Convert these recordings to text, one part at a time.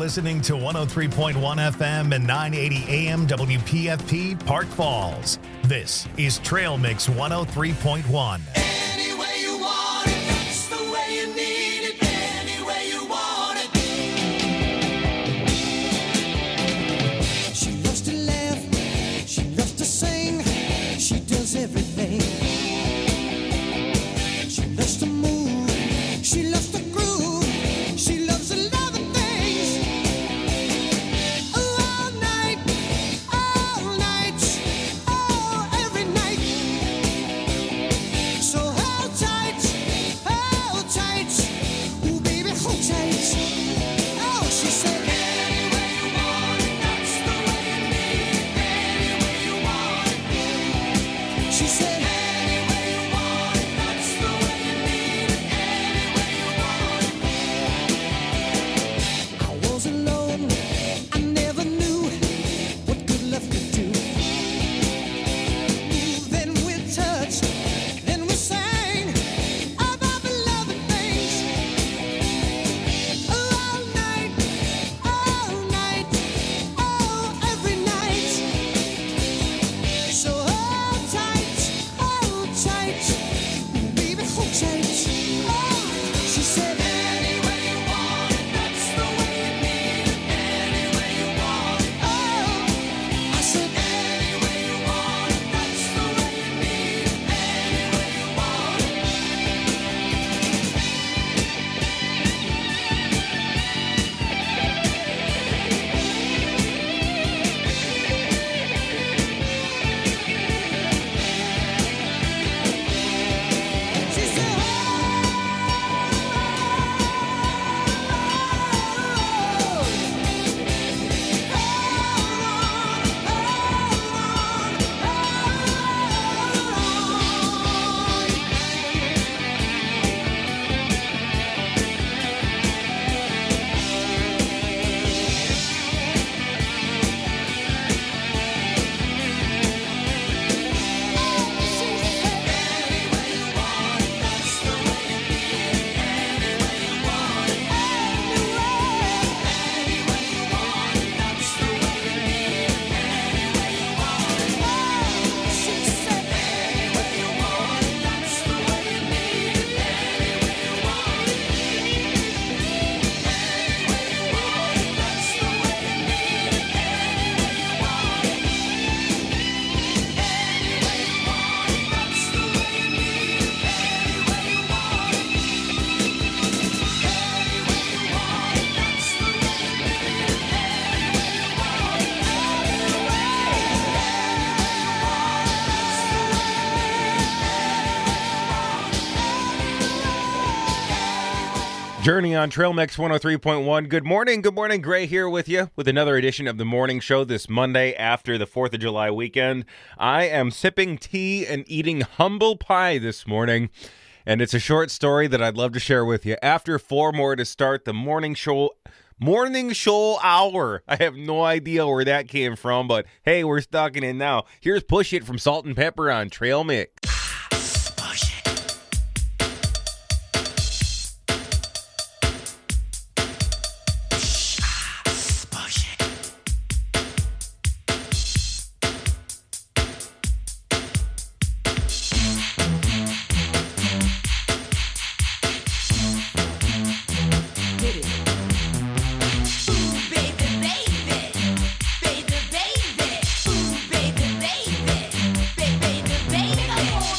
listening to 103.1 FM and 980 AM WPFP Park Falls. This is Trail Mix 103.1. Any way you want it, that's the way you need it. Any way you want it. She loves to laugh, she loves to sing, she does everything. She loves to move, she loves to groove, she loves a lot of things. All night, oh, every night. So hold tight, ooh baby, hold tight. Oh, she said, any way you want it, that's the way you need it. Any way you want it. She said, any way you want it, that's the way you need it. Any way you want it. I was alone, I never knew what good love could do. Then we touched, then we sang about the loving things. All night, oh, every night. So hold tight, baby, hold tight. Oh, she said, any way you want it, that's the way you need it. Any way you want it. Oh, I said, any way you want it, that's the way you need it. Any way you want it. She said, Journey on Trail Mix 103.1. Good morning. Gray here with you with another edition of the morning show this Monday after the 4th of July weekend. I am sipping tea and eating humble pie this morning, and it's a short story that I'd love to share with you. After 4 more to start the morning show hour. I have no idea where that came from, but hey, we're stuck in it now. Here's Push It from Salt and Pepper on Trail Mix. Baby,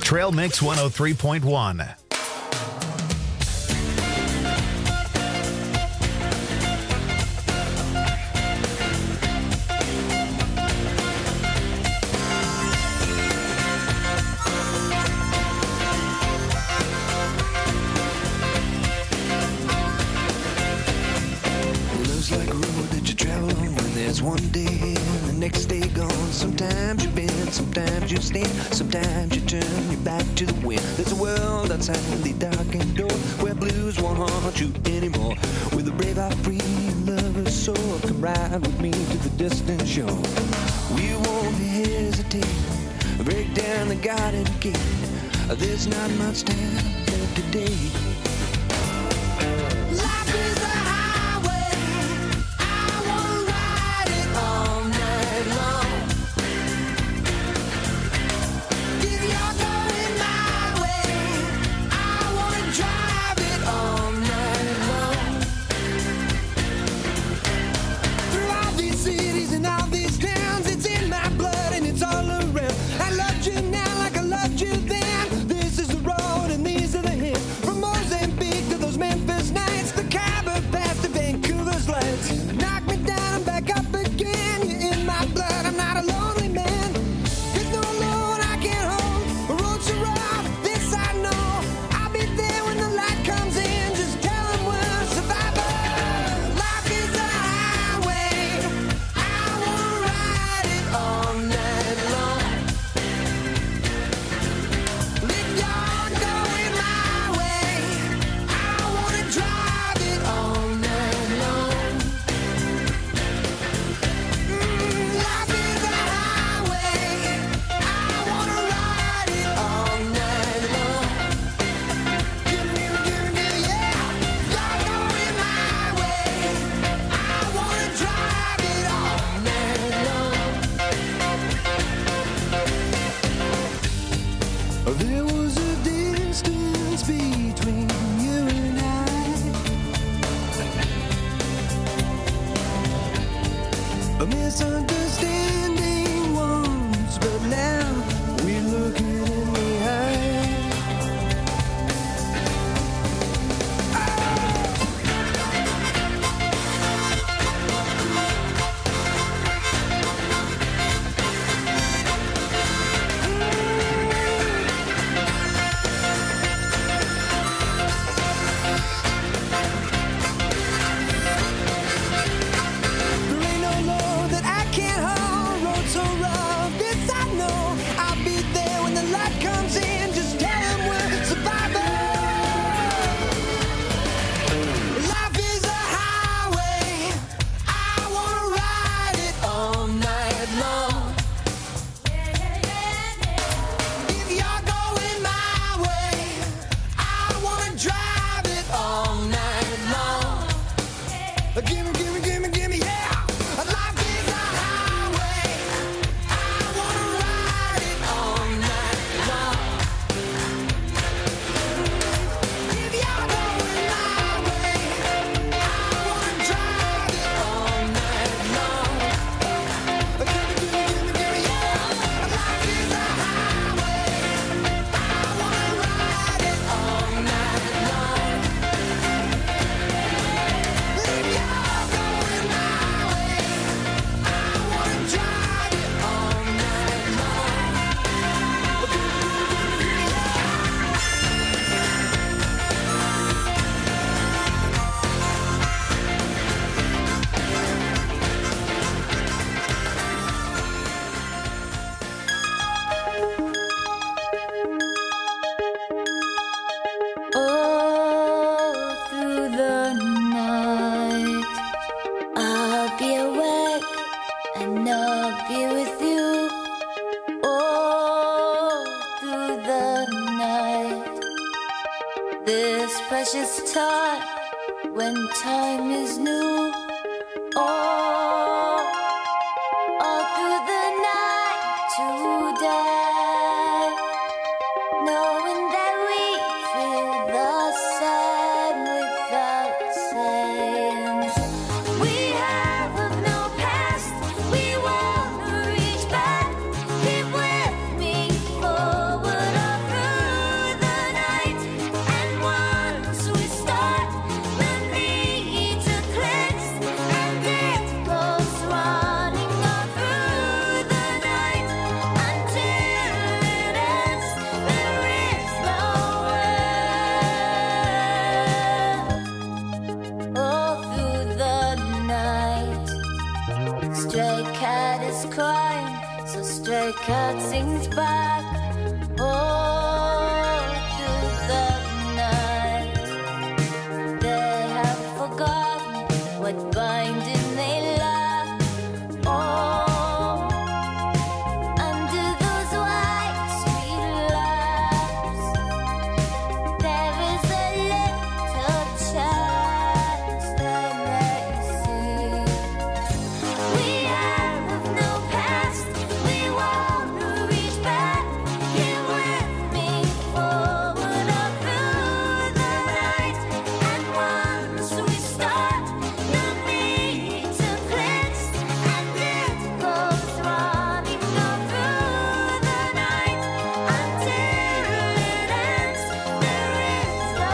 Trail Mix 103.1. Love's like a road that you travel on when there's one day here and the next day gone. Sometimes you bend, sometimes you stand, sometimes you turn your back to the wind. There's a world outside the darkened door where blues won't haunt you anymore. With a brave heart free and lover's soul, come ride with me to the distant shore. We won't hesitate, break down the garden gate. There's not much time left today. Life is a highway. I wanna ride it all night long. If you're going my way, I wanna drive it all night long. Through all these cities and all these towns, it's in my blood and it's all around. I loved you now like I loved you then. This is the road and these are the hills. From Mozambique to those Memphis nights, the Khyber Pass to Vancouver's lights. Knock me down and back up again. You're in my blood, I'm not a lonely man. There's no load I can't hold. A road so rough, this I know. I'll be there when the light comes in. Just tell them we're survivors. Life is a highway. I wanna ride it all night long. If you're going my way, I wanna drive it all night long. Life is a highway. I wanna ride it all night long. Give me, yeah. You're going my way. I wanna drive it all night long. There was a distance between you and I, a misunderstanding once, but now we're looking in the eye. There ain't no load that I can't hold. Road so rough, this I know. I'll be there when the light comes in. Just tell them we're survivors. Life is a highway. I wanna ride it all night long. If you're going my way, I wanna drive it all night long. Gimme, yeah. Life is a highway. I wanna ride it all night long. If you're going my way, I wanna drive it all night long. Gimme, yeah. Life is a highway. I wanna ride it all night long. If you're going my way, I wanna drive it all night long. All through the night, I'll be awake and I'll be with you. All through the night, this precious time when time is new. All through the night today, knowing that we feel the same without saying. We have no past, we wanna reach back. Keep with me, forward or through. cat is crying, so stray cat sings back. Oh, through the night, they have forgotten what binding they lack. Oh, under those white street lamps, there is a little chance that they see. We have no past, we won't reach back. Here with me, forward up through the night. And once we start, no need to cleanse. And it goes running all through the night until it ends. There is no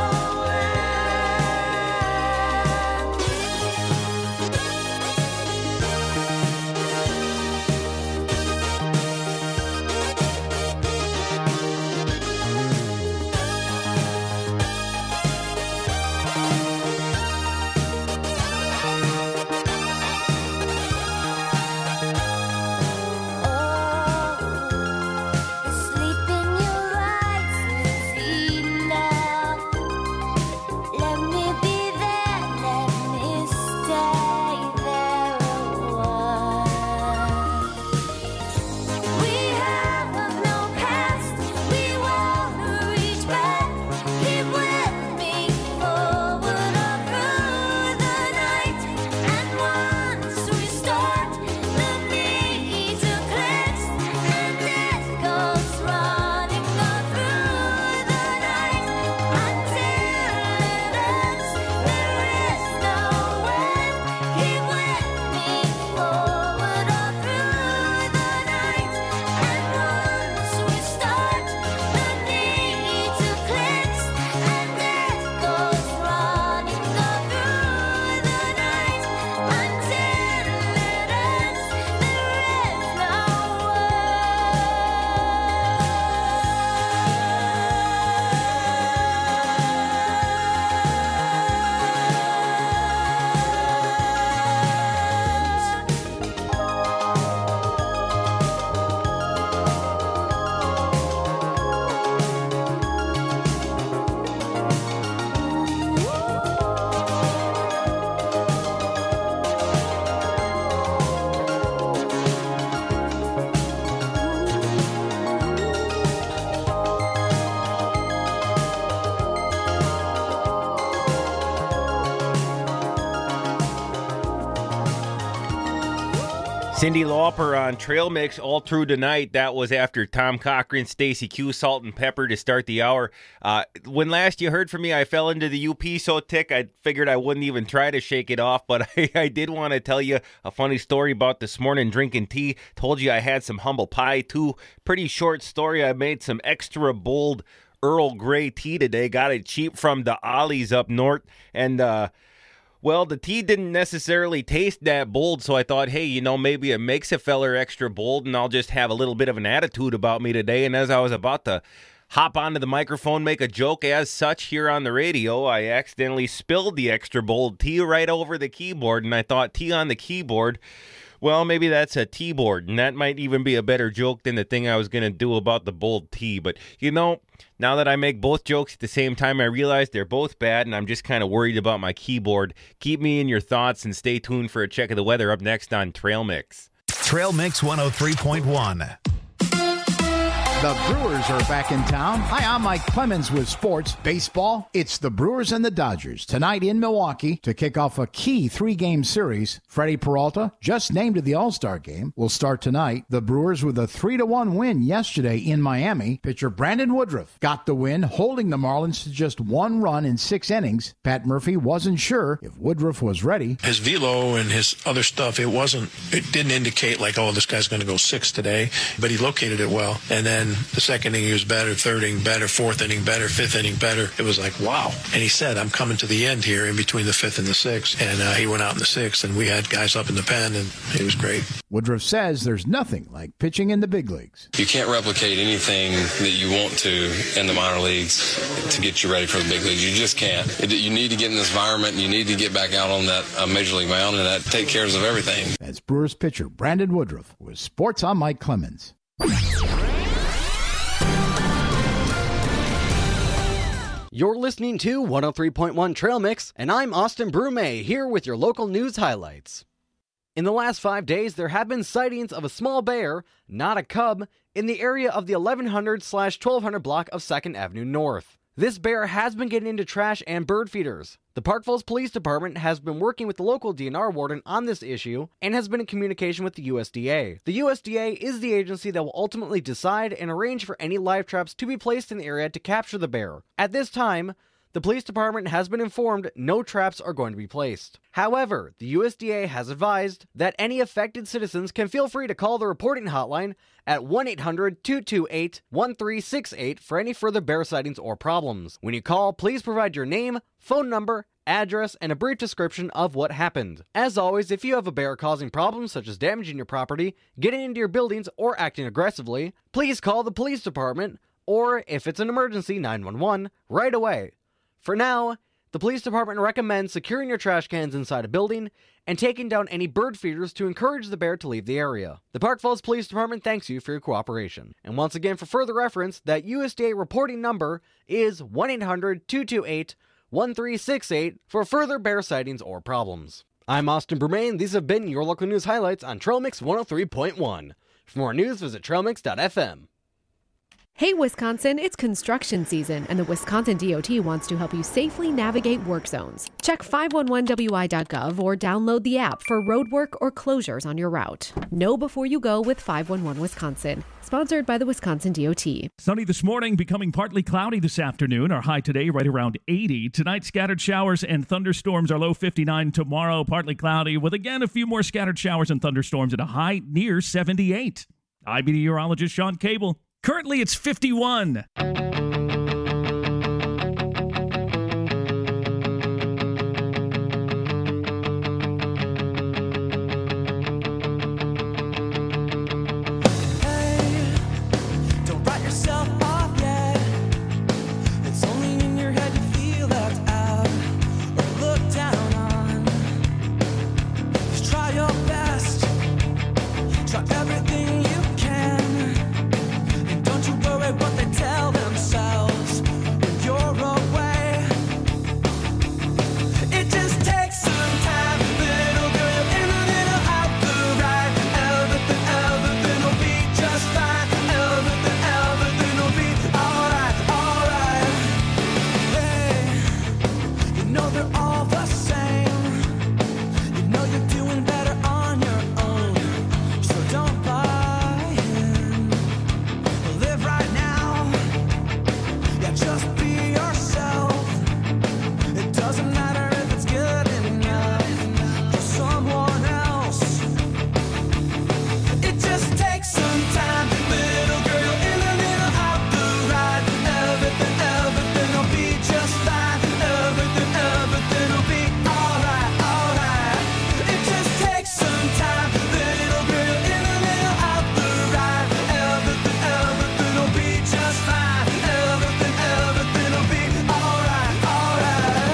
the sleep in your eyes is enough. Let me be there, let me stay there a while. We have no past, we won't reach back. Keep with me, forward up through the night. And once we start, no need to cleanse. And it goes running all through the night until it ends. There is no end. Keep with me, forward all through the night. And once we start, no need to cleanse. And it goes running all through the night until it ends. Cyndi Lauper on Trail Mix all through tonight. That was after Tom Cochran, Stacey Q, Salt and Pepper to start the hour. When last you heard from me, I fell into the UP so tick, I figured I wouldn't even try to shake it off, but I did want to tell you a funny story about this morning drinking tea. Told you I had some humble pie too. Pretty short story. I made some extra bold Earl Grey tea today. Got it cheap from the Ollie's up north, and well, the tea didn't necessarily taste that bold, so I thought, hey, you know, maybe it makes a feller extra bold, and I'll just have a little bit of an attitude about me today. And as I was about to hop onto the microphone, make a joke as such here on the radio, I accidentally spilled the extra bold tea right over the keyboard, and I thought, tea on the keyboard, well, maybe that's a tea board, and that might even be a better joke than the thing I was going to do about the bold tea. But, you know, now that I make both jokes at the same time, I realize they're both bad, and I'm just kind of worried about my keyboard. Keep me in your thoughts, and stay tuned for a check of the weather up next on Trail Mix. Trail Mix 103.1. The Brewers are back in town. Hi, I'm Mike Clemens with sports. Baseball, it's the Brewers and the Dodgers tonight in Milwaukee to kick off a key 3-game series. Freddie Peralta, just named to the All-Star game, will start tonight. The Brewers with a 3-1 win yesterday in Miami. Pitcher Brandon Woodruff got the win, holding the Marlins to just 1 run in 6 innings. Pat Murphy wasn't sure if Woodruff was ready. His velo and his other stuff, it didn't indicate like, oh, this guy's going to go 6 today, but he located it well. And then the second inning he was better, third inning better, fourth inning better, fifth inning better. It was like, wow. And he said, I'm coming to the end here in between the fifth and the sixth. And he went out in the sixth, and we had guys up in the pen, and it was great. Woodruff says there's nothing like pitching in the big leagues. You can't replicate anything that you want to in the minor leagues to get you ready for the big leagues. You just can't. You need to get in this environment. You need to get back out on that major league mound, and that take care of everything. That's Brewers pitcher Brandon Woodruff with Sports. I'm Mike Clemens. You're listening to 103.1 Trail Mix, and I'm Austin Brume here with your local news highlights. In the last 5 days, there have been sightings of a small bear, not a cub, in the area of the 1100/1200 block of 2nd Avenue North. This bear has been getting into trash and bird feeders. The Park Falls Police Department has been working with the local DNR warden on this issue and has been in communication with the USDA. The USDA is the agency that will ultimately decide and arrange for any live traps to be placed in the area to capture the bear. At this time, the police department has been informed no traps are going to be placed. However, the USDA has advised that any affected citizens can feel free to call the reporting hotline at 1-800-228-1368 for any further bear sightings or problems. When you call, please provide your name, phone number, address, and a brief description of what happened. As always, if you have a bear causing problems such as damaging your property, getting into your buildings, or acting aggressively, please call the police department, or if it's an emergency, 911, right away. For now, the police department recommends securing your trash cans inside a building and taking down any bird feeders to encourage the bear to leave the area. The Park Falls Police Department thanks you for your cooperation. And once again, for further reference, that USDA reporting number is 1-800-228-1368 for further bear sightings or problems. I'm Austin Brumain. These have been your local news highlights on Trail Mix 103.1. For more news, visit trailmix.fm. Hey Wisconsin, it's construction season, and the Wisconsin DOT wants to help you safely navigate work zones. Check 511wi.gov or download the app for roadwork or closures on your route. Know before you go with 511 Wisconsin. Sponsored by the Wisconsin DOT. Sunny this morning, becoming partly cloudy this afternoon. Our high today right around 80. Tonight, scattered showers and thunderstorms. Our low 59. Tomorrow, partly cloudy with again a few more scattered showers and thunderstorms at a high near 78. I'm meteorologist Sean Cable. Currently, it's 51. Don't write yourself off yet. It's only in your head you feel left out or looked down on. Just try your best. Try everything you can. And don't you worry what they tell themselves when you're away. It just takes some time, little girl. You're in a little out the right. Everything will be just fine. Everything will be alright, alright. Hey, you know they're all the same. You know you're doing better on your own. So don't buy in. Live right now. Yeah, just be yourself. It doesn't matter if it's good enough for someone else. It just takes some time, little girl. You're in a little out the right. Everything will be just fine. Everything will be alright, alright. It just takes some time, little girl. You're in a little out the right. Everything will be just fine. Everything will be alright, alright.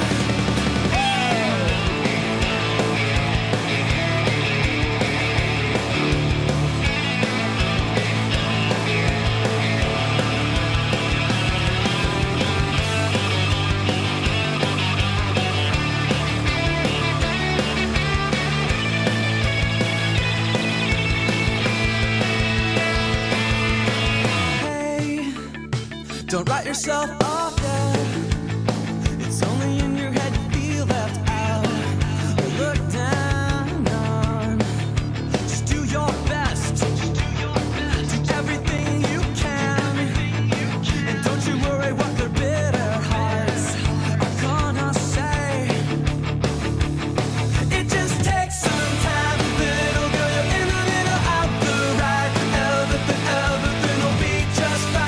Hey, don't write yourself off yet. It's only in your head you feel left out or looked down on. Just do your best. Do everything you can. And don't you worry what their bitter hearts are gonna say. It just takes some time, little girl. You're in a little out the right. Everything will be just fine.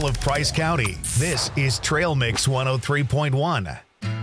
all of Price County. This is Trail Mix 103.1.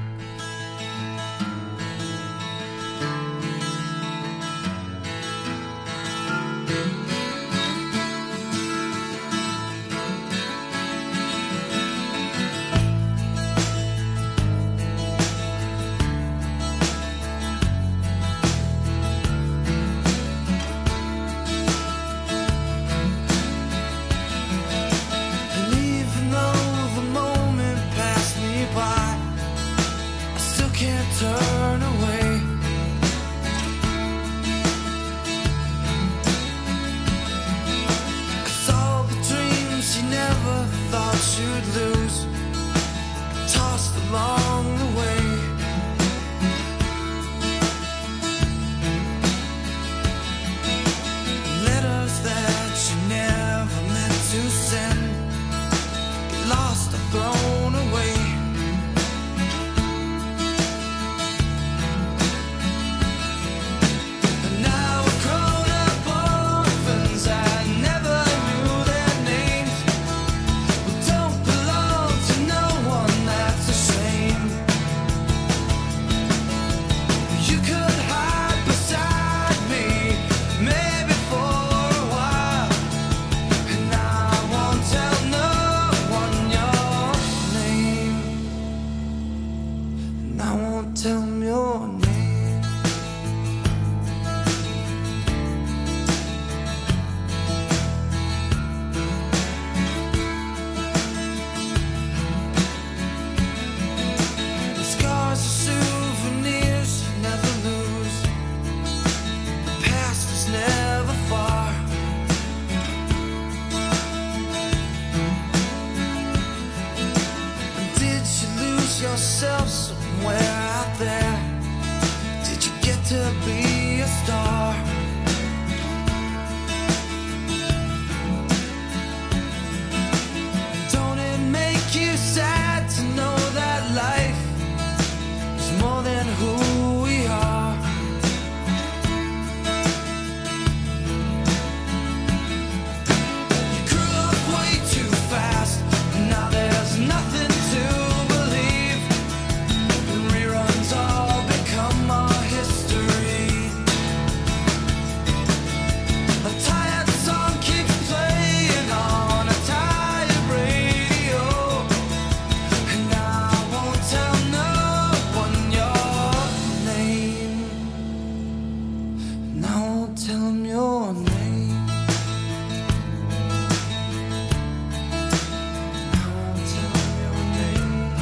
And even though the moment passed me by, I still can't turn away. 'Cause all the dreams you never thought you'd lose, tossed along the way. Letters that you never meant to send, get lost or thrown away. And now we're grown up orphans, I never knew their names. We don't belong to no one, that's a shame. You could hide beside me, maybe for a while, and I won't tell no one your name, and I won't tell them your name. The scars are souvenirs you never lose. The past is never far. And did you lose yourself somewhere out there? Did you get to be a star? Don't it make you sad to know that life is more than who we are? You grew up way too fast, now there's nothing to believe. Reruns all become our history. A tired song keeps playing on a tired radio, and I won't tell no one your name, and I won't tell 'em your name. I won't tell 'em your name.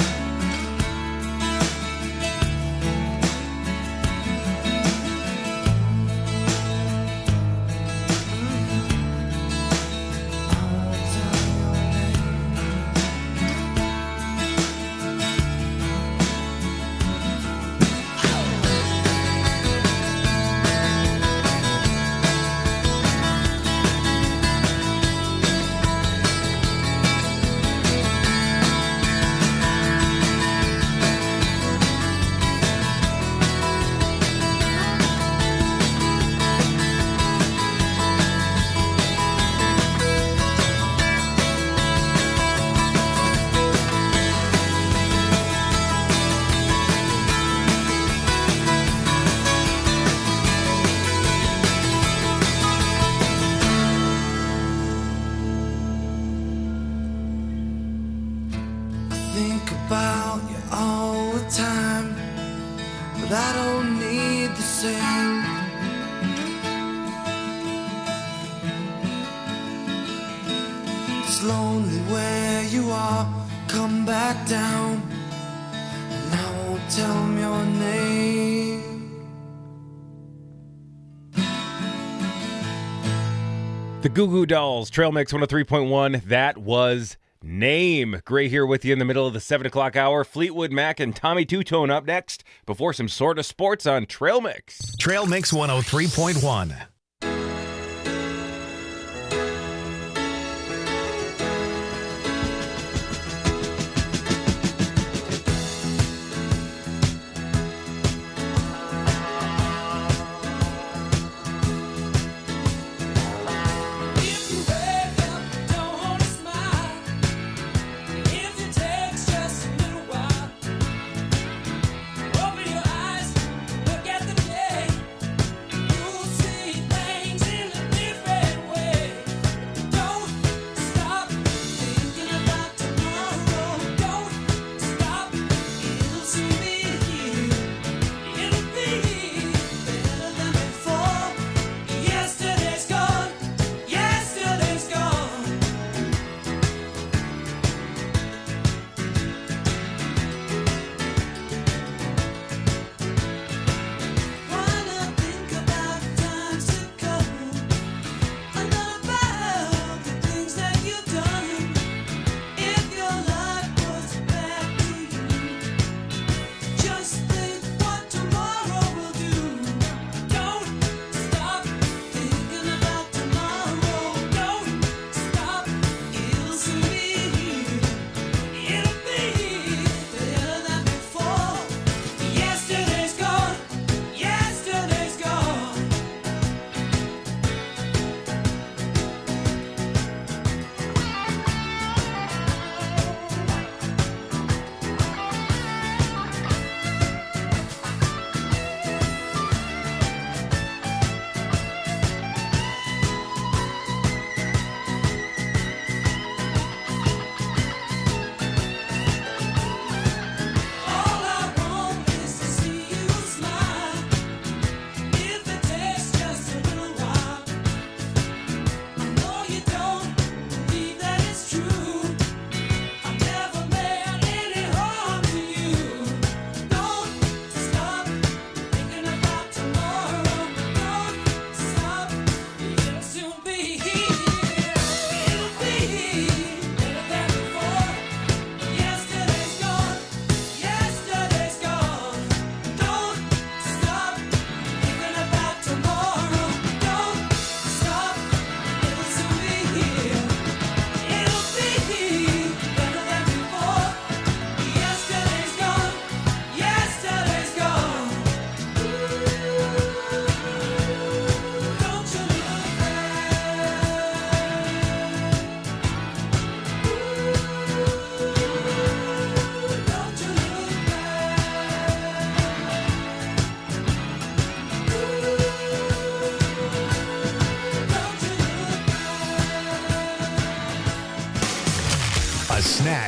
I won't tell 'em your name. I think about you all the time, but I don't need the same. It's lonely where you are, come back down, and I won't tell 'em your name. The Goo Goo Dolls, Trail Mix 103.1. That was Name. Gray here with you in the middle of the 7 o'clock hour. Fleetwood Mac and Tommy Two-Tone up next before some sort of sports on Trail Mix. Trail Mix 103.1. If you wake up, don't wanna smile.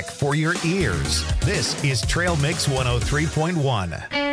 tech for your ears. This is Trail Mix 103.1.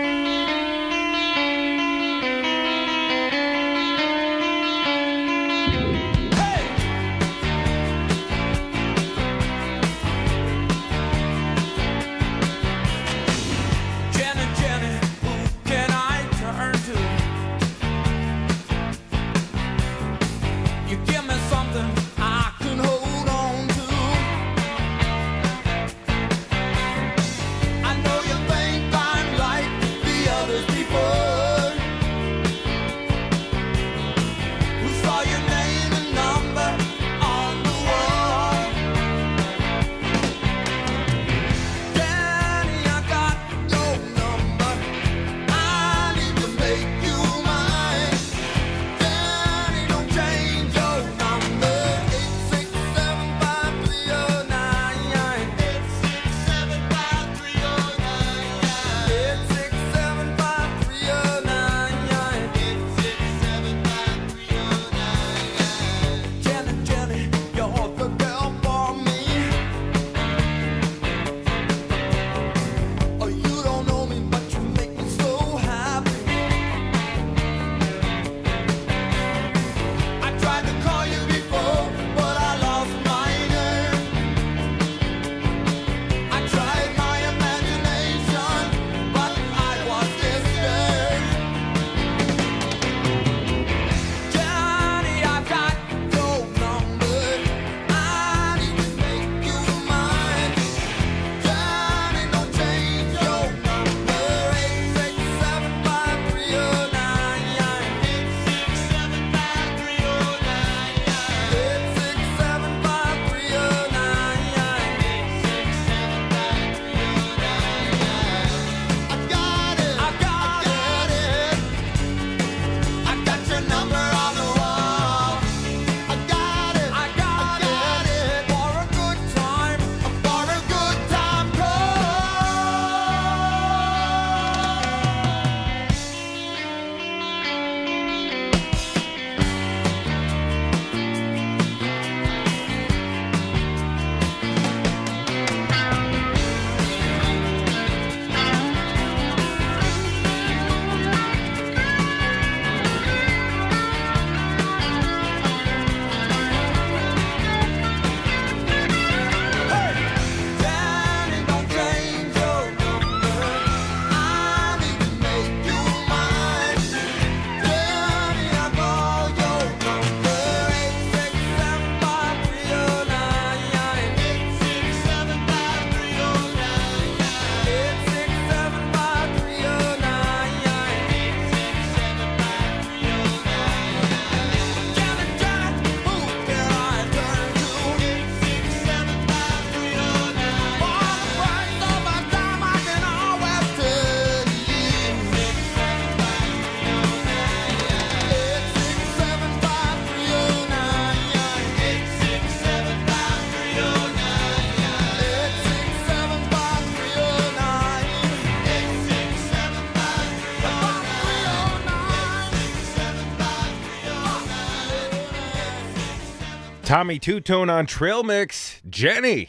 Tommy Two-Tone on Trail Mix. Jenny,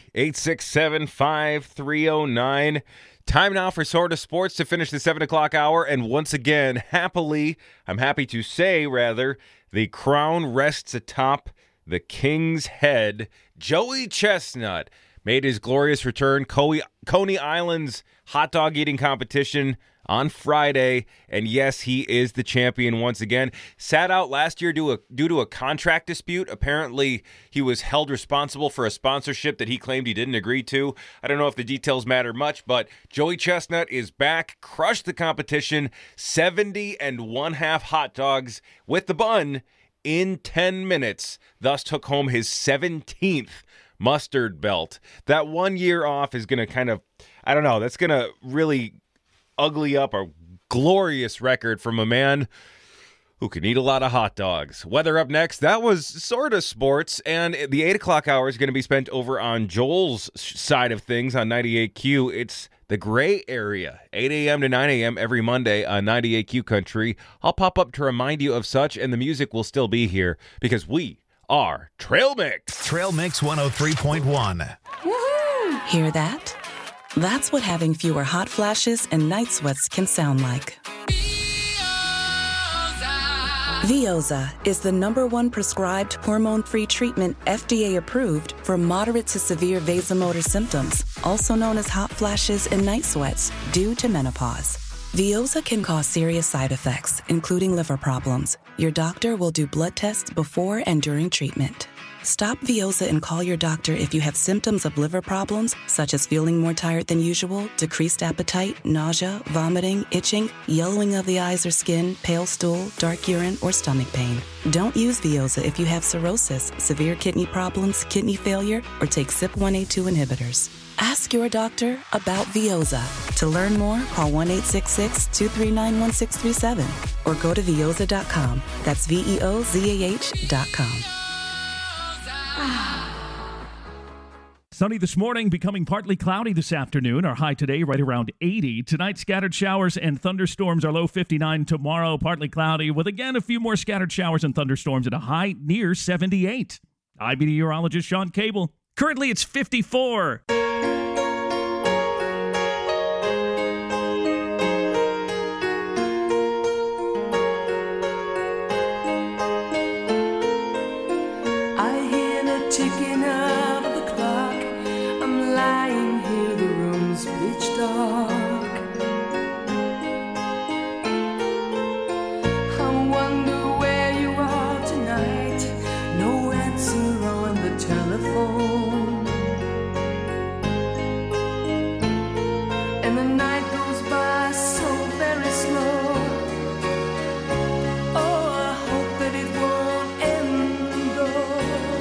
867-5309. Time now for Sort of Sports to finish the 7 o'clock hour. And once again, I'm happy to say, the crown rests atop the king's head. Joey Chestnut made his glorious return. Coney Island's hot dog eating competition on Friday, and yes, he is the champion once again. Sat out last year due to a contract dispute. Apparently, he was held responsible for a sponsorship that he claimed he didn't agree to. I don't know if the details matter much, but Joey Chestnut is back, crushed the competition, 70 1/2 hot dogs with the bun in 10 minutes, thus took home his 17th mustard belt. That 1 year off is going to kind of, I don't know, that's going to really ugly up a glorious record from a man who can eat a lot of hot dogs. Weather up next. That was sort of sports, and the 8 o'clock hour is going to be spent over on Joel's side of things on 98Q. It's the gray area, 8 a.m. to 9 a.m. every Monday on 98Q Country. I'll pop up to remind you of such, and the music will still be here because we are Trail Mix. Trail Mix 103.1. Woohoo! Hear that? That's what having fewer hot flashes and night sweats can sound like. Veoza is the #1 prescribed hormone-free treatment FDA approved for moderate to severe vasomotor symptoms, also known as hot flashes and night sweats, due to menopause. Veoza can cause serious side effects, including liver problems. Your doctor will do blood tests before and during treatment. Stop Veoza and call your doctor if you have symptoms of liver problems, such as feeling more tired than usual, decreased appetite, nausea, vomiting, itching, yellowing of the eyes or skin, pale stool, dark urine, or stomach pain. Don't use Veoza if you have cirrhosis, severe kidney problems, kidney failure, or take CYP1A2 inhibitors. Ask your doctor about Veoza. To learn more, call 1-866-239-1637 or go to Veoza.com. That's VEOZAH.com. Sunny this morning, becoming partly cloudy this afternoon. Our high today right around 80. Tonight, scattered showers and thunderstorms. Our low 59. Tomorrow, partly cloudy with again a few more scattered showers and thunderstorms at a high near 78. I'm meteorologist Sean Cable. Currently, it's 54. Ticking of the clock, I'm lying here, the room's pitch dark. I wonder where you are tonight, no answer on the telephone. And the night goes by so very slow. Oh, I hope that it won't end though.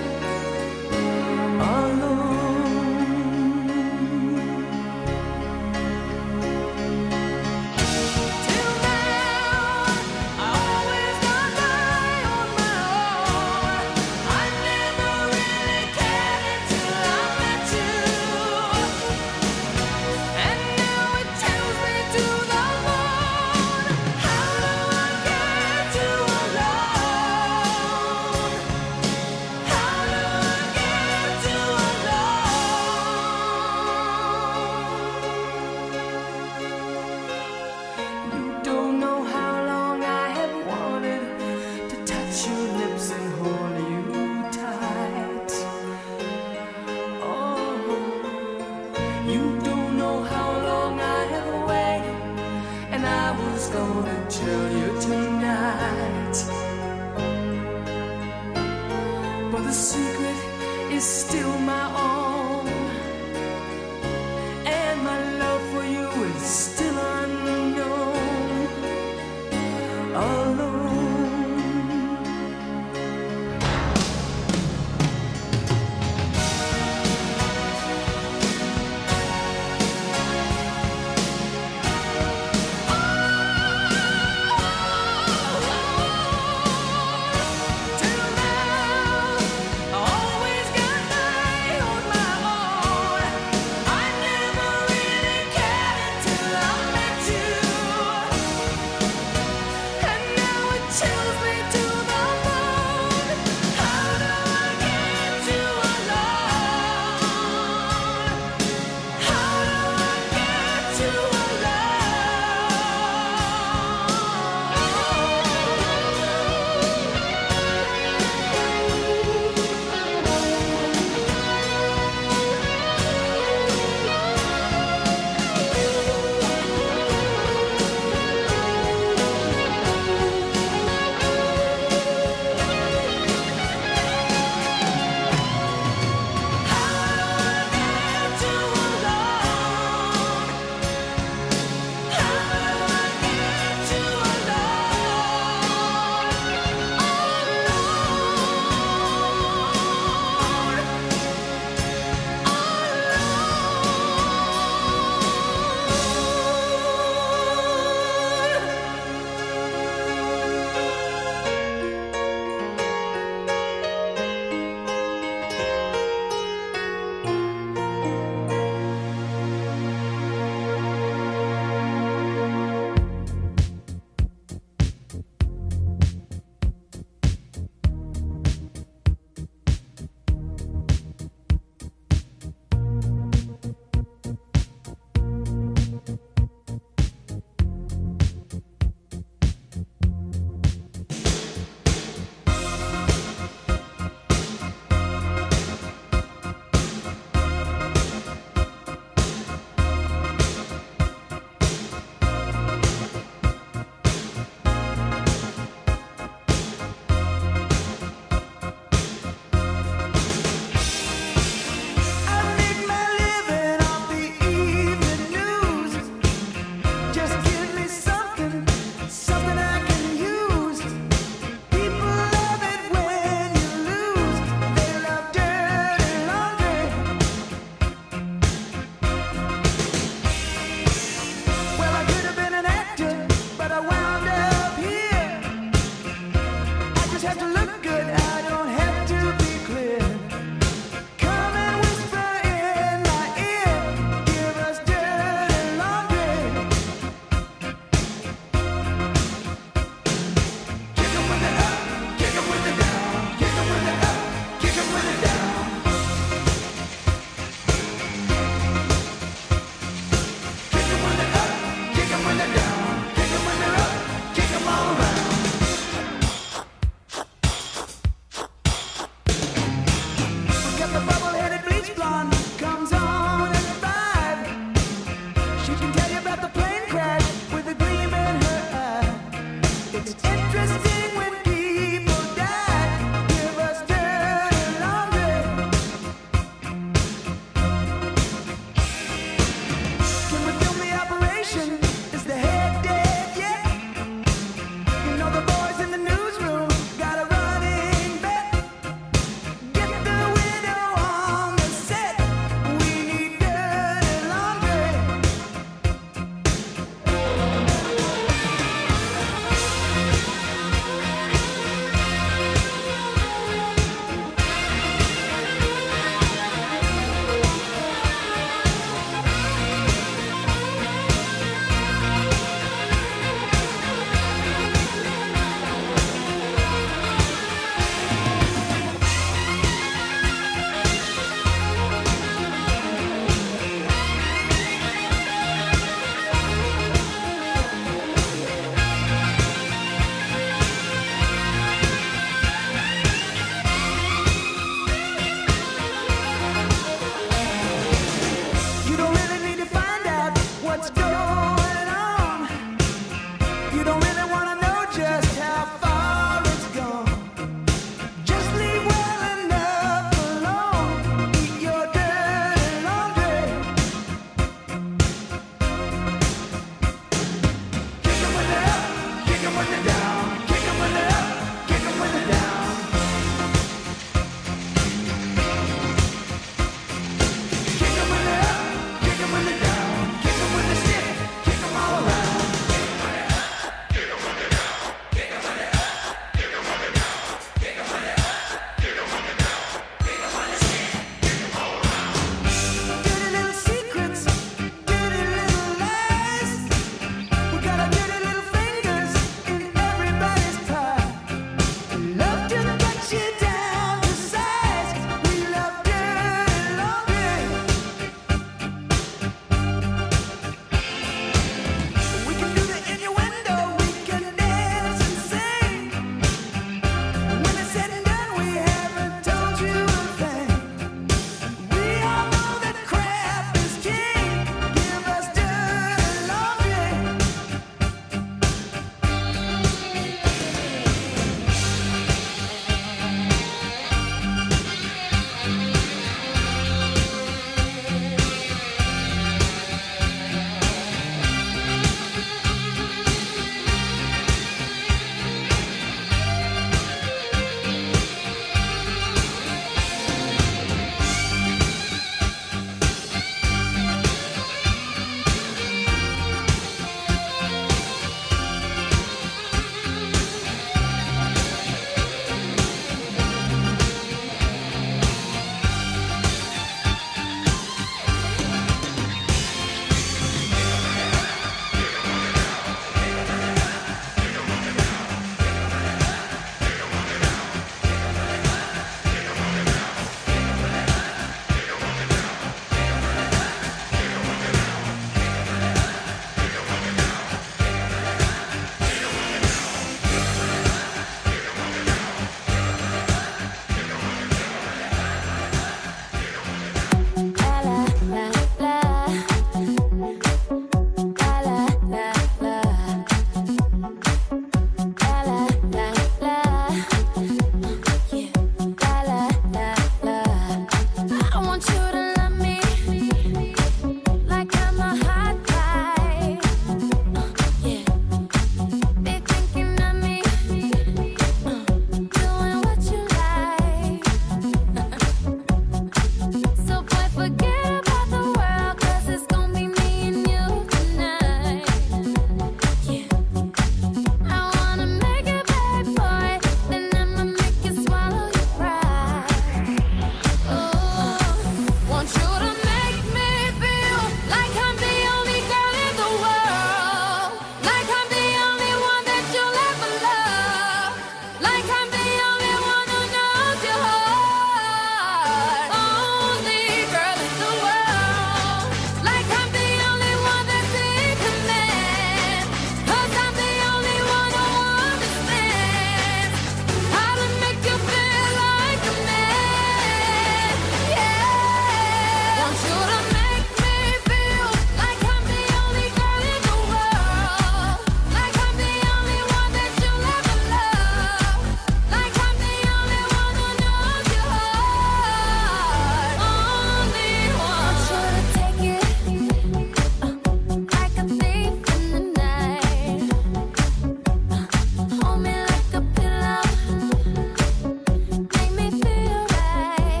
The secret is still my own, and my love for you is still unknown, alone. Till now, I always got my on my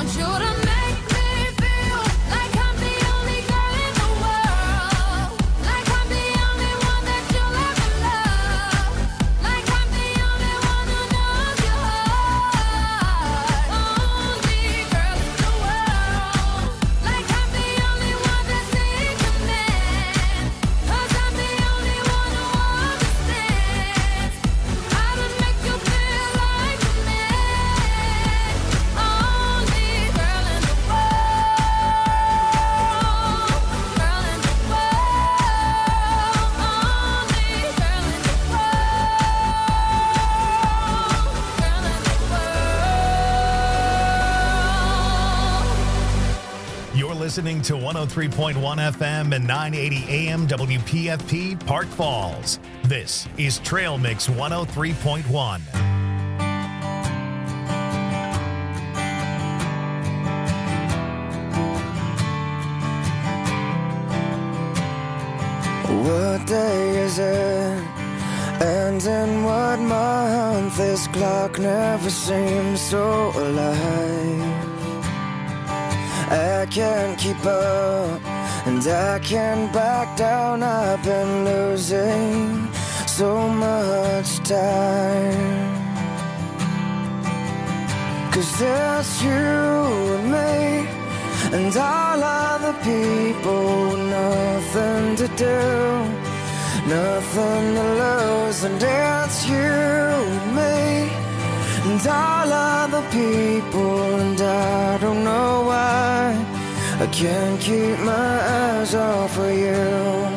want you to make me feel like I'm the only girl in the world, like I'm the only one that you'll ever love, like I'm the only one who knows your heart. Only girl in the world, like I'm the only one that's in command, 'cause I'm the only one who understands how to make you feel like a man. Only girl in the world, girl in the world, only girl in the world, girl in the world. You're listening to 103.1 FM and 980 AM WPFP Park Falls. This is Trail Mix 103.1. What day is it? And in what month? This clock never seems so alive. I can't keep up, and I can't back down. I've been losing so much time. 'Cause it's you and me, and all other people with nothing to do, nothing to lose. And it's you and me, and all other people, and I don't know why I can't keep my eyes off of you.